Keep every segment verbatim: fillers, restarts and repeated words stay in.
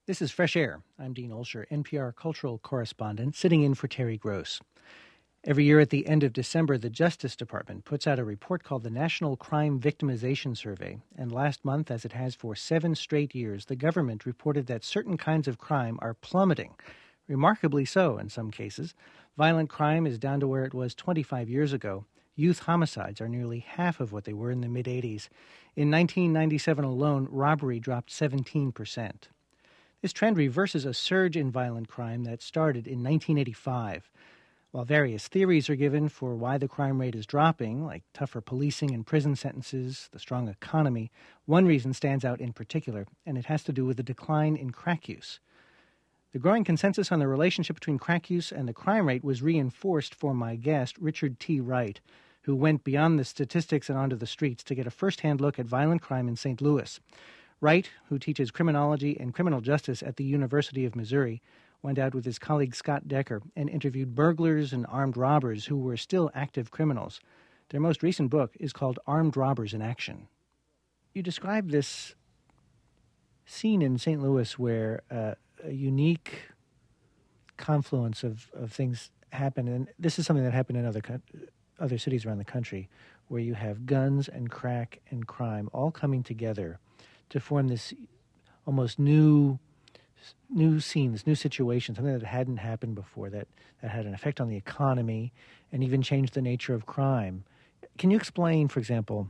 This is Fresh Air. I'm Dean Olsher, N P R cultural correspondent, sitting in for Terry Gross. Every year at the end of December, the Justice Department puts out a report called the National Crime Victimization Survey. And last month, as it has for seven straight years, the government reported that certain kinds of crime are plummeting, remarkably so in some cases. Violent crime is down to where it was twenty-five years ago. Youth homicides are nearly half of what they were in the mid-eighties. In nineteen ninety-seven alone, robbery dropped seventeen percent. This trend reverses a surge in violent crime that started in nineteen eighty-five. While various theories are given for why the crime rate is dropping, like tougher policing and prison sentences, the strong economy, one reason stands out in particular, and it has to do with the decline in crack use. The growing consensus on the relationship between crack use and the crime rate was reinforced for my guest, Richard T. Wright, who went beyond the statistics and onto the streets to get a first-hand look at violent crime in Saint Louis. Wright, who teaches criminology and criminal justice at the University of Missouri, went out with his colleague Scott Decker and interviewed burglars and armed robbers who were still active criminals. Their most recent book is called Armed Robbers in Action. You describe this scene in Saint Louis where uh, a unique confluence of, of things happen, and this is something that happened in other co- other cities around the country, where you have guns and crack and crime all coming together to form this almost new new scene, this new situation, something that hadn't happened before, that, that had an effect on the economy and even changed the nature of crime. Can you explain, for example,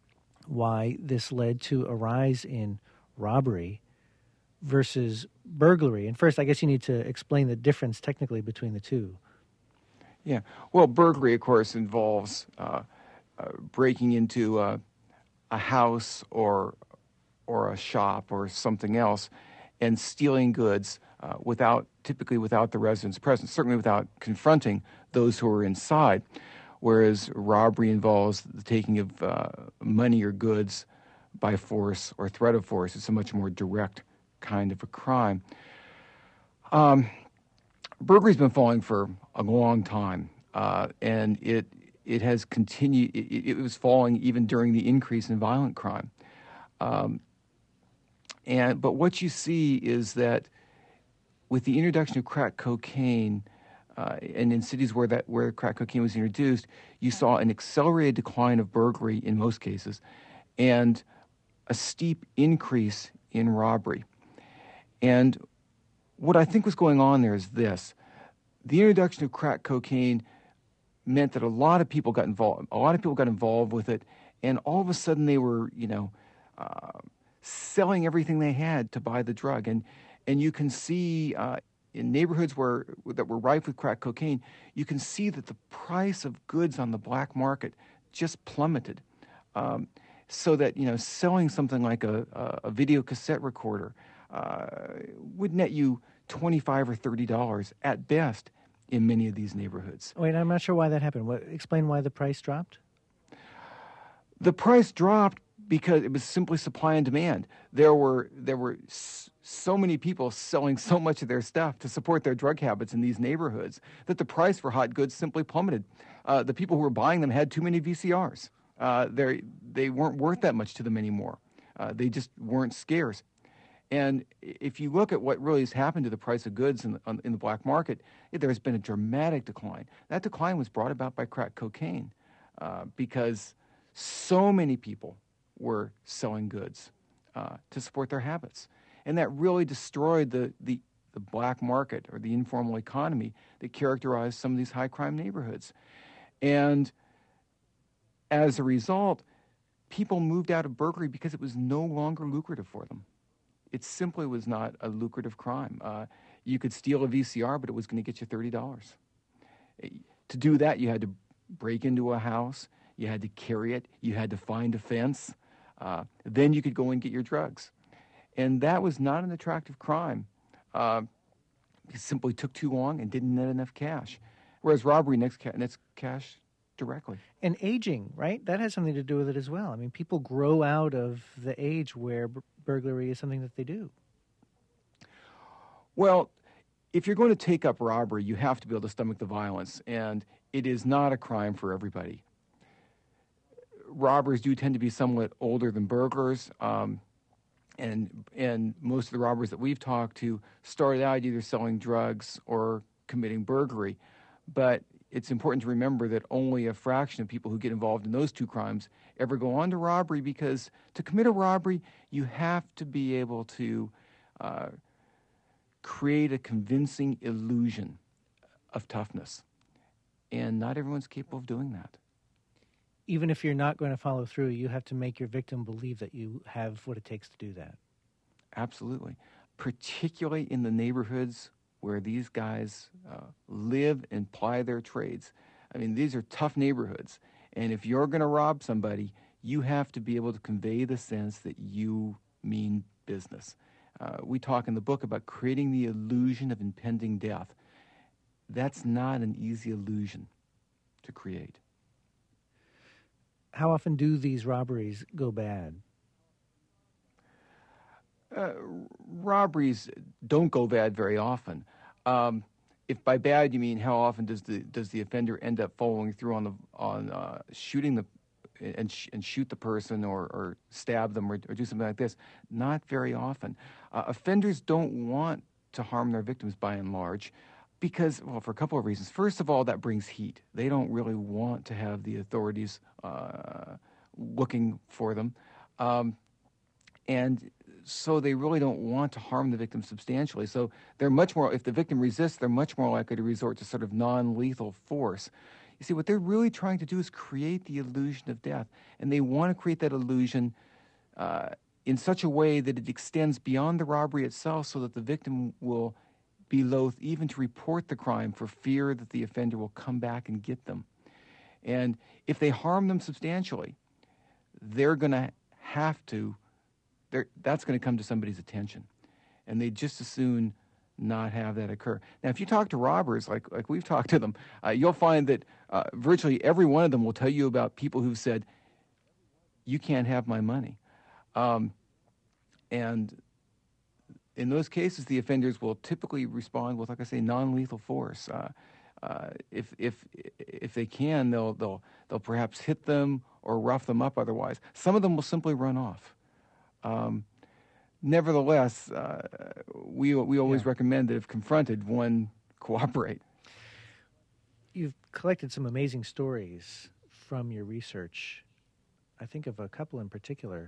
why this led to a rise in robbery versus burglary? And first, I guess you need to explain the difference technically between the two. Yeah. Well, burglary, of course, involves uh, uh, breaking into uh, a house or or a shop or something else and stealing goods uh, without, typically without the resident's presence, certainly without confronting those who are inside, whereas robbery involves the taking of uh, money or goods by force or threat of force. It's a much more direct kind of a crime. Um, burglary's been falling for a long time, uh, and it it has continued. It, it was falling even during the increase in violent crime. Um, And but what you see is that with the introduction of crack cocaine, uh, and in cities where that where crack cocaine was introduced, you saw an accelerated decline of burglary in most cases, and a steep increase in robbery. And what I think was going on there is this: the introduction of crack cocaine meant that a lot of people got involved. A lot of people got involved with it, and all of a sudden they were, you know. Uh, selling everything they had to buy the drug. And and you can see uh, in neighborhoods where that were rife with crack cocaine, you can see that the price of goods on the black market just plummeted. Um, so that, you know, selling something like a, a, a video cassette recorder uh, would net you twenty-five or thirty dollars at best in many of these neighborhoods. Wait, I'm not sure why that happened. What, explain why the price dropped? The price dropped because it was simply supply and demand. There were there were so many people selling so much of their stuff to support their drug habits in these neighborhoods that the price for hot goods simply plummeted. Uh, the people who were buying them had too many V C Rs. Uh, they they weren't worth that much to them anymore. Uh, they just weren't scarce. And if you look at what really has happened to the price of goods in the, in the black market, there has been a dramatic decline. That decline was brought about by crack cocaine uh, because so many people were selling goods uh, to support their habits. And that really destroyed the, the, the black market or the informal economy that characterized some of these high crime neighborhoods. And as a result, people moved out of burglary because it was no longer lucrative for them. It simply was not a lucrative crime. Uh, you could steal a V C R, but it was going to get you thirty dollars. To do that, you had to break into a house, you had to carry it, you had to find a fence. Uh, then you could go and get your drugs. And that was not an attractive crime. Uh, it simply took too long and didn't net enough cash. Whereas robbery nets, ca- nets cash directly. And aging, right? That has something to do with it as well. I mean, people grow out of the age where b- burglary is something that they do. Well, if you're going to take up robbery, you have to be able to stomach the violence. And it is not a crime for everybody. Robbers do tend to be somewhat older than burglars. Um, And and most of the robbers that we've talked to started out either selling drugs or committing burglary. But it's important to remember that only a fraction of people who get involved in those two crimes ever go on to robbery, because to commit a robbery, you have to be able to uh, create a convincing illusion of toughness. And not everyone's capable of doing that. Even if you're not going to follow through, you have to make your victim believe that you have what it takes to do that. Absolutely. Particularly in the neighborhoods where these guys uh, live and ply their trades. I mean, these are tough neighborhoods. And if you're going to rob somebody, you have to be able to convey the sense that you mean business. Uh, we talk in the book about creating the illusion of impending death. That's not an easy illusion to create. How often do these robberies go bad? Uh, robberies don't go bad very often. Um, if by bad you mean how often does the does the offender end up following through on the on uh, shooting the and sh- and shoot the person or, or stab them or, or do something like this, not very often. Uh, offenders don't want to harm their victims by and large. Because, well, for a couple of reasons. First of all, that brings heat. They don't really want to have the authorities uh, looking for them. Um, and so they really don't want to harm the victim substantially. So they're much more, if the victim resists, they're much more likely to resort to sort of non-lethal force. You see, what they're really trying to do is create the illusion of death. And they want to create that illusion uh, in such a way that it extends beyond the robbery itself, so that the victim will be loath even to report the crime for fear that the offender will come back and get them. And if they harm them substantially, they're going to have to, that's going to come to somebody's attention. And they just as soon not have that occur. Now, if you talk to robbers, like like we've talked to them, uh, you'll find that uh, virtually every one of them will tell you about people who've said, you can't have my money. Um, and in those cases, the offenders will typically respond with, like I say, non-lethal force. Uh, uh, if if if they can, they'll they'll they'll perhaps hit them or rough them up. Otherwise, some of them will simply run off. Um, nevertheless, uh, we we always Yeah. recommend that if confronted, one cooperate. You've collected some amazing stories from your research. I think of a couple in particular.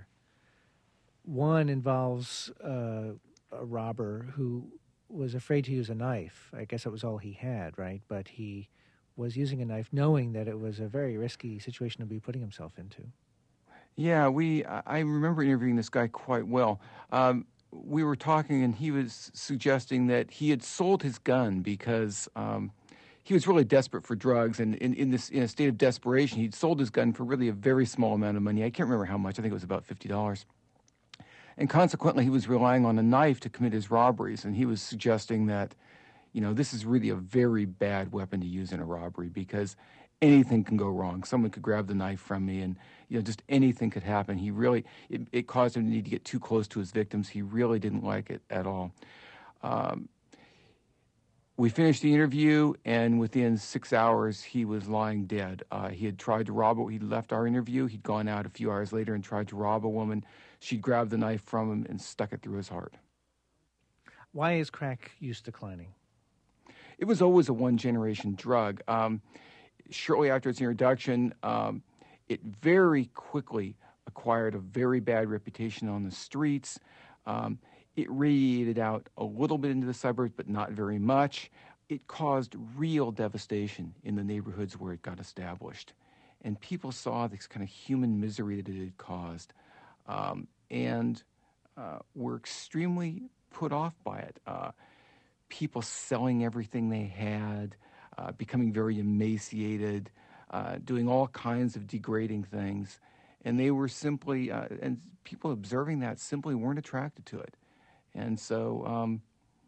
One involves uh, a robber who was afraid to use a knife. I guess that was all he had, right? But he was using a knife knowing that it was a very risky situation to be putting himself into. Yeah, we. I remember interviewing this guy quite well. Um, we were talking, and he was suggesting that he had sold his gun because um, he was really desperate for drugs, and in, in this in a state of desperation, he'd sold his gun for really a very small amount of money. I can't remember how much. I think it was about fifty dollars. And consequently, he was relying on a knife to commit his robberies. And he was suggesting that, you know, this is really a very bad weapon to use in a robbery, because anything can go wrong. Someone could grab the knife from me, and, you know, just anything could happen. He really, it, it caused him to need to get too close to his victims. He really didn't like it at all. Um, we finished the interview, and within six hours, he was lying dead. Uh, he had tried to rob a, he'd left our interview. He'd gone out a few hours later and tried to rob a woman. She'd grabbed the knife from him and stuck it through his heart. Why is crack use declining? It was always a one-generation drug. Um, shortly after its introduction, um, it very quickly acquired a very bad reputation on the streets. Um, it radiated out a little bit into the suburbs, but not very much. It caused real devastation in the neighborhoods where it got established. And people saw this kind of human misery that it had caused, um, and uh, were extremely put off by it. Uh, people selling everything they had, uh, becoming very emaciated, uh, doing all kinds of degrading things. And they were simply, uh, and people observing that simply weren't attracted to it. And so um,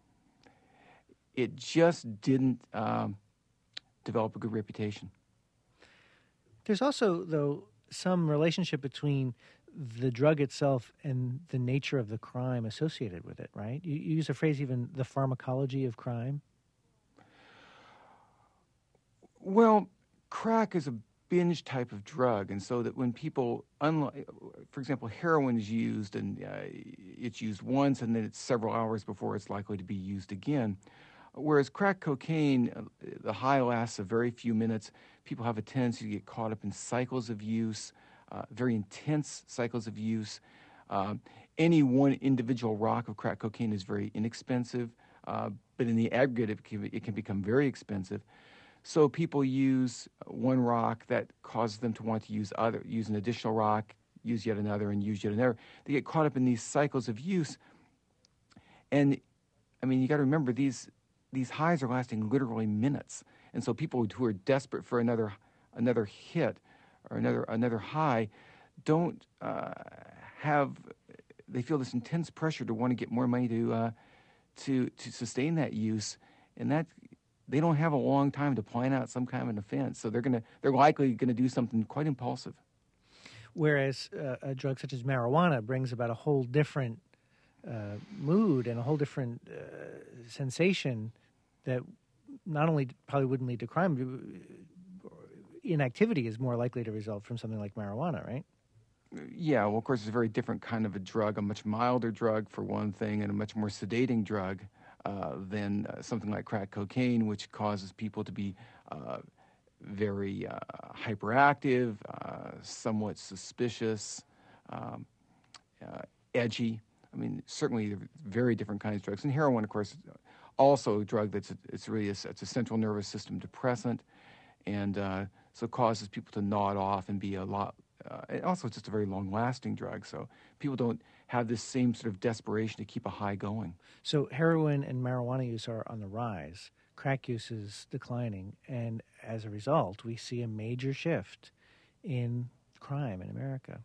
it just didn't um, develop a good reputation. There's also, though, some relationship between the drug itself and the nature of the crime associated with it, right? You, you use a phrase, even the pharmacology of crime. Well, crack is a binge type of drug, and so that when people, unlike, for example, heroin is used and uh, it's used once, and then it's several hours before it's likely to be used again. Whereas crack cocaine, uh, the high lasts a very few minutes. People have a tendency to get caught up in cycles of use, uh, very intense cycles of use. Uh, any one individual rock of crack cocaine is very inexpensive, uh, but in the aggregate, it can, it can become very expensive. So people use one rock that causes them to want to use other, use an additional rock, use yet another, and use yet another. They get caught up in these cycles of use. And, I mean, you got to remember, these these highs are lasting literally minutes. And so people who are desperate for another another hit or another another high don't uh, have, they feel this intense pressure to want to get more money to uh, to to sustain that use. And that, they don't have a long time to plan out some kind of an offense. So they're gonna they're likely going to do something quite impulsive. Whereas uh, a drug such as marijuana brings about a whole different uh, mood and a whole different uh, sensation that not only probably wouldn't lead to crime, inactivity is more likely to result from something like marijuana, right? Yeah, well, of course, it's a very different kind of a drug, a much milder drug for one thing, and a much more sedating drug uh, than uh, something like crack cocaine, which causes people to be uh, very uh, hyperactive, uh, somewhat suspicious, um, uh, edgy. I mean, certainly very different kinds of drugs. And heroin, of course, also a drug that's a, it's really a, it's a central nervous system depressant, and uh, so it causes people to nod off and be a lot. Uh, and also, it's just a very long-lasting drug, so people don't have this same sort of desperation to keep a high going. So heroin and marijuana use are on the rise. Crack use is declining, and as a result, we see a major shift in crime in America.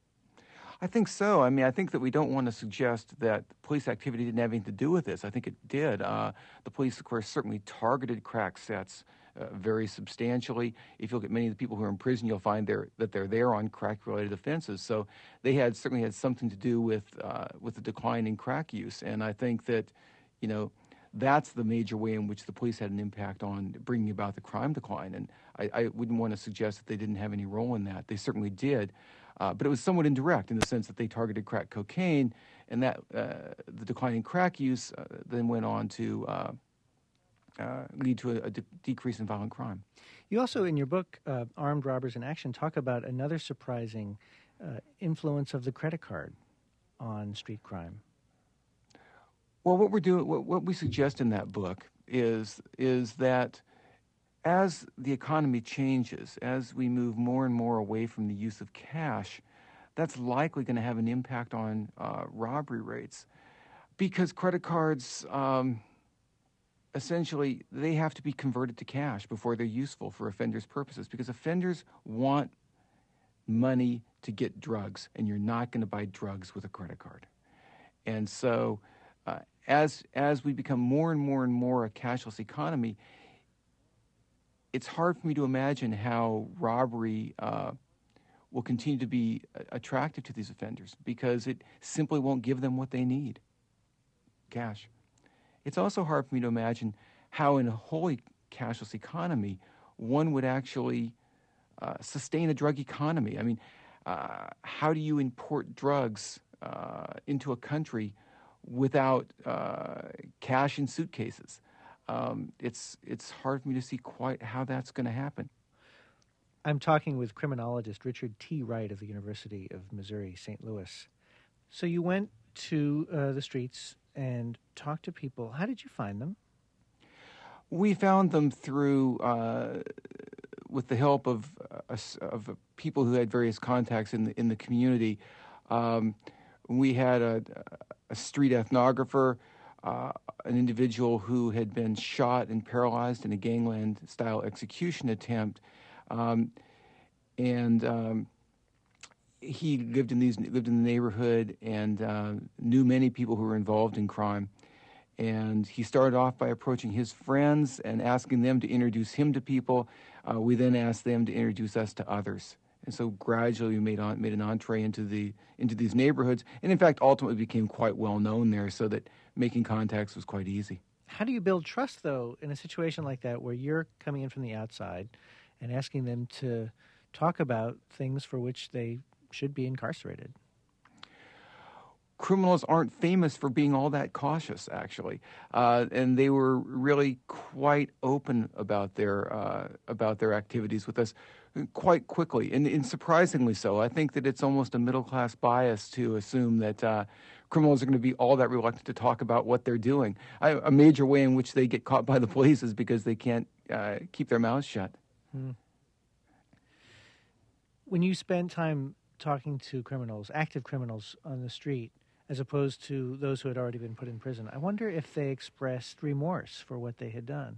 I think so. I mean, I think that we don't want to suggest that police activity didn't have anything to do with this. I think it did. Uh, the police, of course, certainly targeted crack sets uh, very substantially. If you look at many of the people who are in prison, you'll find they're, that they're there on crack-related offenses. So they had certainly had something to do with uh, with the decline in crack use. And I think that, you know, that's the major way in which the police had an impact on bringing about the crime decline. And I, I wouldn't want to suggest that they didn't have any role in that. They certainly did. Uh, but it was somewhat indirect in the sense that they targeted crack cocaine, and that uh, the decline in crack use uh, then went on to uh, uh, lead to a, a de- decrease in violent crime. You also, in your book, uh, Armed Robbers in Action, talk about another surprising uh, influence of the credit card on street crime. Well, what we're doing, what, what we suggest in that book is is that as the economy changes, as we move more and more away from the use of cash, that's likely going to have an impact on uh, robbery rates, because credit cards, um, essentially, they have to be converted to cash before they're useful for offenders' purposes, because offenders want money to get drugs, and you're not going to buy drugs with a credit card. And so uh, as as we become more and more and more a cashless economy, it's hard for me to imagine how robbery uh, will continue to be attractive to these offenders, because it simply won't give them what they need, cash. It's also hard for me to imagine how in a wholly cashless economy one would actually uh, sustain a drug economy. I mean, uh, how do you import drugs uh, into a country without uh, cash in suitcases? Um, it's it's hard for me to see quite how that's going to happen. I'm talking with criminologist Richard T. Wright of the University of Missouri, Saint Louis. So you went to uh, the streets and talked to people. How did you find them? We found them through, uh, with the help of uh, of people who had various contacts in the in the community. Um, we had a, a street ethnographer. Uh, an individual who had been shot and paralyzed in a gangland-style execution attempt, um, and um, he lived in these lived in the neighborhood and uh, knew many people who were involved in crime. And he started off by approaching his friends and asking them to introduce him to people. Uh, we then asked them to introduce us to others. And so gradually we made on, made an entree into the into these neighborhoods, and in fact ultimately became quite well known there, so that making contacts was quite easy. How do you build trust, though, in a situation like that where you're coming in from the outside and asking them to talk about things for which they should be incarcerated. Criminals aren't famous for being all that cautious, actually, uh, and they were really quite open about their uh, about their activities with us quite quickly, and, and surprisingly so. I think that it's almost a middle class bias to assume that uh, criminals are going to be all that reluctant to talk about what they're doing. I, a major way in which they get caught by the police is because they can't uh, keep their mouths shut. Hmm. When you spend time talking to criminals, active criminals on the street, as opposed to those who had already been put in prison, I wonder if they expressed remorse for what they had done.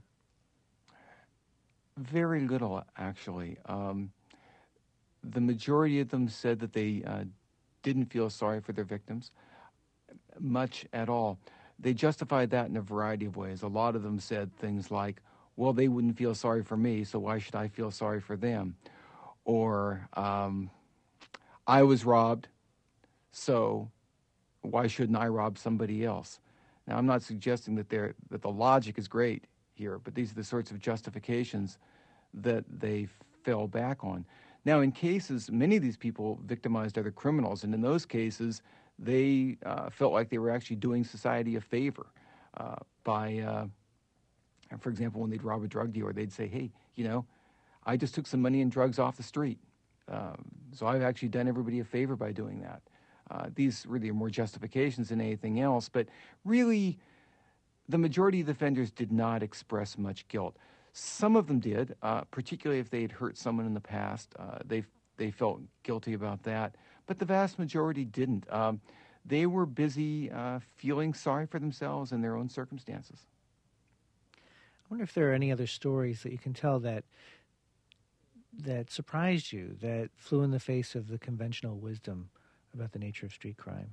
Very little, actually. Um, the majority of them said that they uh, didn't feel sorry for their victims, much at all. They justified that in a variety of ways. A lot of them said things like, well, they wouldn't feel sorry for me, so why should I feel sorry for them? Or, um, I was robbed, so why shouldn't I rob somebody else? Now, I'm not suggesting that they're, that the logic is great here, but these are the sorts of justifications that they fell back on. Now, in cases, many of these people victimized other criminals, and in those cases, they uh, felt like they were actually doing society a favor uh, by, uh, for example, when they'd rob a drug dealer, they'd say, hey, you know, I just took some money and drugs off the street, um, so I've actually done everybody a favor by doing that. Uh, these really are more justifications than anything else, but really, the majority of the offenders did not express much guilt. Some of them did, uh, particularly if they had hurt someone in the past. Uh, they they felt guilty about that, but the vast majority didn't. Um, they were busy uh, feeling sorry for themselves and their own circumstances. I wonder if there are any other stories that you can tell that that surprised you, that flew in the face of the conventional wisdom about the nature of street crime.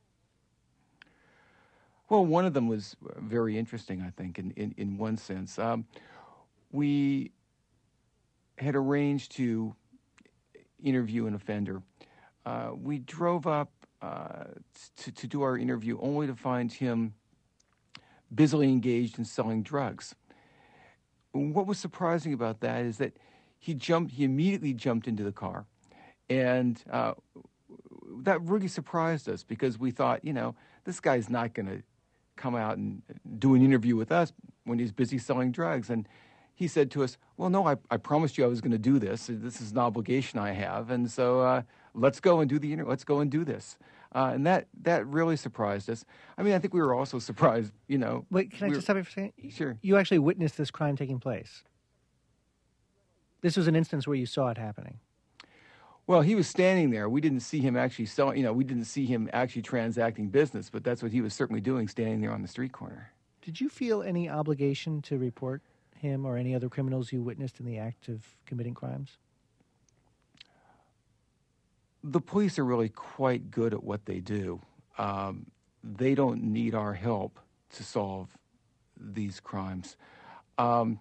Well, one of them was very interesting, I think, in, in, in one sense. Um, we had arranged to interview an offender. Uh, we drove up uh, to, to do our interview only to find him busily engaged in selling drugs. What was surprising about that is that he jumped, he immediately jumped into the car, and uh, that really surprised us because we thought, you know, this guy's not going to come out and do an interview with us when he's busy selling drugs. And he said to us, well, no, I, I promised you I was going to do this. This is an obligation I have. And so uh, let's go and do the interview. Let's go and do this. Uh, and that, that really surprised us. I mean, I think we were also surprised, you know. Wait, can I we just stop you for a second? Sure. You actually witnessed this crime taking place. This was an instance where you saw it happening. Well, he was standing there. We didn't see him actually selling, you know, we didn't see him actually transacting business, but that's what he was certainly doing, standing there on the street corner. Did you feel any obligation to report him or any other criminals you witnessed in the act of committing crimes? The police are really quite good at what they do. Um, they don't need our help to solve these crimes. Um,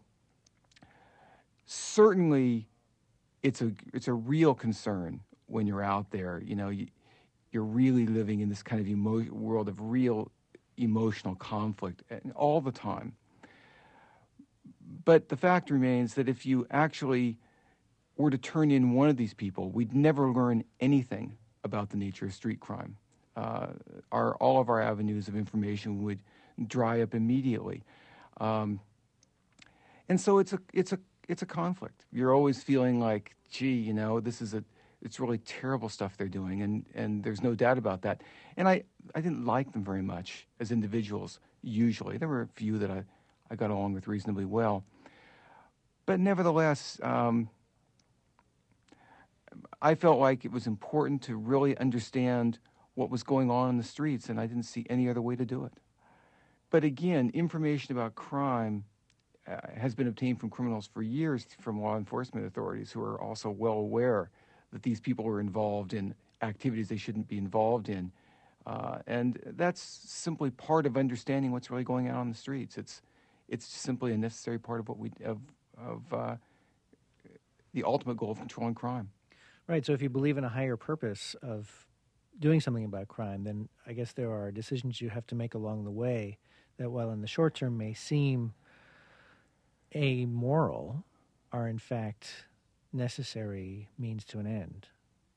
certainly, it's a it's a real concern when you're out there. You know, you, you're really living in this kind of emo- world of real emotional conflict and all the time. But the fact remains that if you actually were to turn in one of these people, we'd never learn anything about the nature of street crime. Uh, our all of our avenues of information would dry up immediately, um, and so it's a it's a it's a conflict. You're always feeling like, gee, you know, this is a it's really terrible stuff they're doing, and, and there's no doubt about that. And I, I didn't like them very much as individuals. Usually, there were a few that I, I got along with reasonably well, but nevertheless. Um, I felt like it was important to really understand what was going on in the streets, and I didn't see any other way to do it. But again, information about crime uh, has been obtained from criminals for years from law enforcement authorities who are also well aware that these people are involved in activities they shouldn't be involved in. Uh, and that's simply part of understanding what's really going on on the streets. It's it's simply a necessary part of what we of of uh, the ultimate goal of controlling crime. Right, so if you believe in a higher purpose of doing something about crime, then I guess there are decisions you have to make along the way that, while in the short term may seem amoral, are in fact necessary means to an end.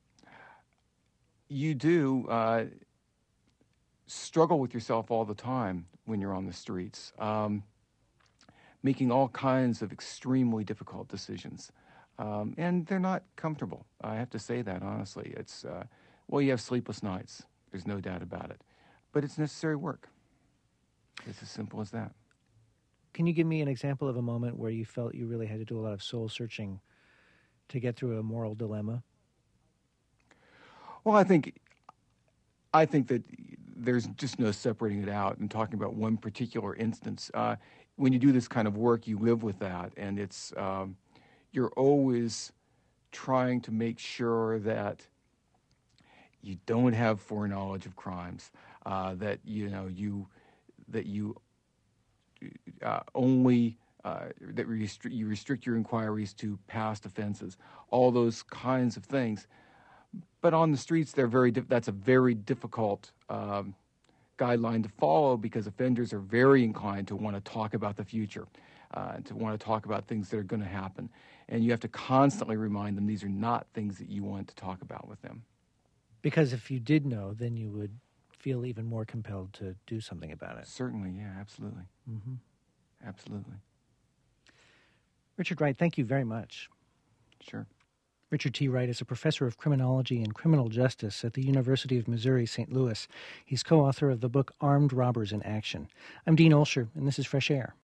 You do uh, struggle with yourself all the time when you're on the streets, um, making all kinds of extremely difficult decisions. Um, and they're not comfortable. I have to say that, honestly. It's, uh, well, you have sleepless nights. There's no doubt about it. But it's necessary work. It's as simple as that. Can you give me an example of a moment where you felt you really had to do a lot of soul-searching to get through a moral dilemma? Well, I think I think that there's just no separating it out and talking about one particular instance. Uh, when you do this kind of work, you live with that, and it's um, you're always trying to make sure that you don't have foreknowledge of crimes, uh, that you know you that you uh, only uh, that restri- you restrict your inquiries to past offenses, all those kinds of things. But on the streets, they're very. Di- that's a very difficult um, guideline to follow because offenders are very inclined to want to talk about the future, uh, to want to talk about things that are going to happen, and you have to constantly remind them these are not things that you want to talk about with them. Because if you did know, then you would feel even more compelled to do something about it. Certainly, yeah, absolutely, Mm-hmm. absolutely. Richard Wright, thank you very much. Sure. Richard T. Wright is a professor of criminology and criminal justice at the University of Missouri, Saint Louis. He's co-author of the book Armed Robbers in Action. I'm Dean Olsher, and this is Fresh Air.